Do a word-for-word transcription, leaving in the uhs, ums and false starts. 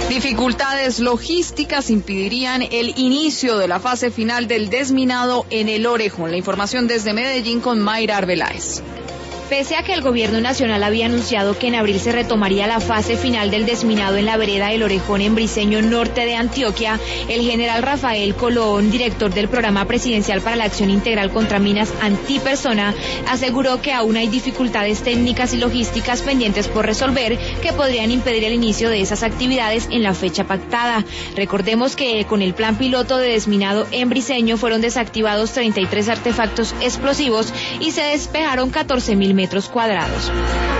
Dificultades logísticas impedirían el inicio de la fase final del desminado en el Orejón. La información desde Medellín con Mayra Arbeláez. Pese a que el gobierno nacional había anunciado que en abril se retomaría la fase final del desminado en la vereda del Orejón en Briceño, norte de Antioquia, el general Rafael Colón, director del Programa Presidencial para la Acción Integral contra Minas Antipersona, aseguró que aún hay dificultades técnicas y logísticas pendientes por resolver que podrían impedir el inicio de esas actividades en la fecha pactada. Recordemos que con el plan piloto de desminado en Briceño fueron desactivados treinta y tres artefactos explosivos y se despejaron catorce mil metros cuadrados.